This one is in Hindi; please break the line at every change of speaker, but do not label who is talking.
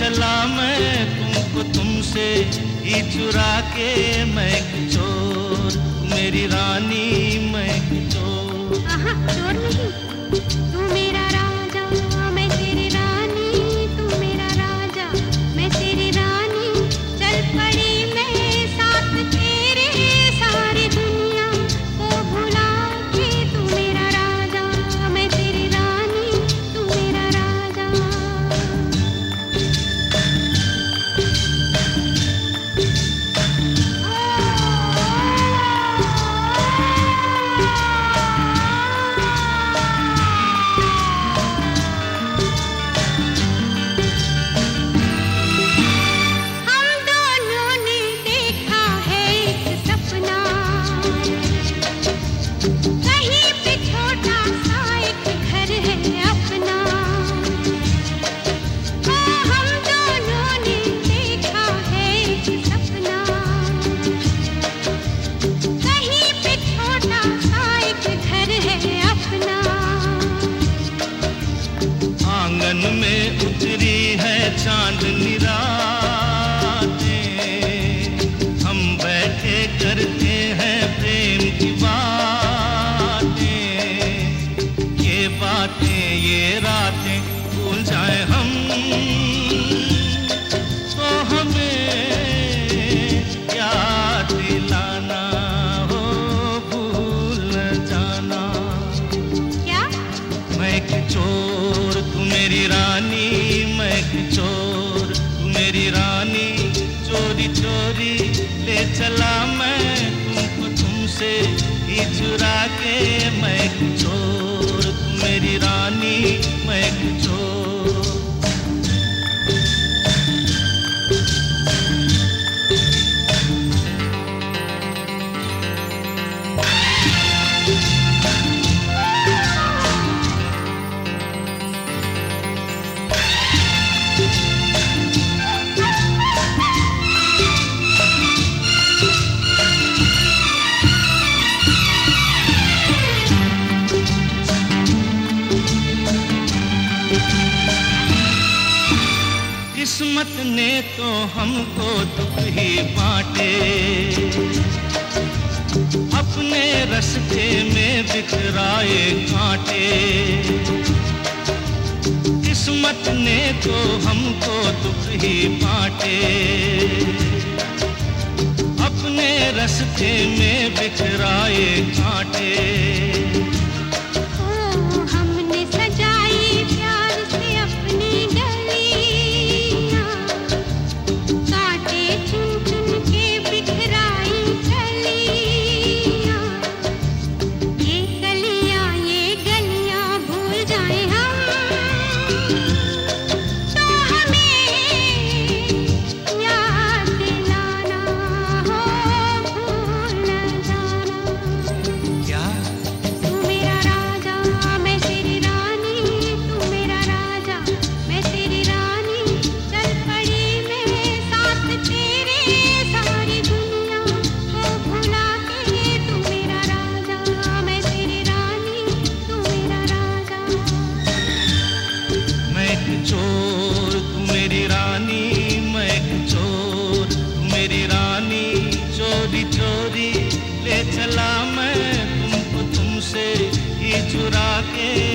चला मैं तुमको तुमसे ही चुरा के, मैं एक चोर मेरी रानी, मैं एक चोर।
चोर नहीं, तू मेरा राजा मैं तेरी रानी, तू मेरा राजा मैं तेरी रानी। चल पड़ी मैं साथ तेरे, सारी दुनिया को भुला के। तू मेरा राजा मैं तेरी रानी, तू मेरा राजा।
आंगन में उतरी है चांदनी रातें, हम बैठे करते हैं प्रेम की बातें। ये बातें ये रातें भूल जाए हम, तो हमें याद दिलाना हो, भूल न जाना।
क्या?
मैं एक चोर तू मेरी रानी, मैं एक चोर तू मेरी रानी। चोरी चोरी ले चला मैं तुमको तुमसे ही चुरा के, मैं एक चोर तू मेरी रानी, मैं एक चोर। किस्मत ने तो हमको दुख ही बांटे, अपने रास्ते में बिखराए कांटे। किस्मत ने तो हमको दुख ही बांटे, अपने रास्ते में बिखराए कांटे। चोर तू मेरी रानी, मैं एक चोर तू मेरी रानी। चोरी चोरी ले चला मैं तुमको तुमसे ही चुरा के,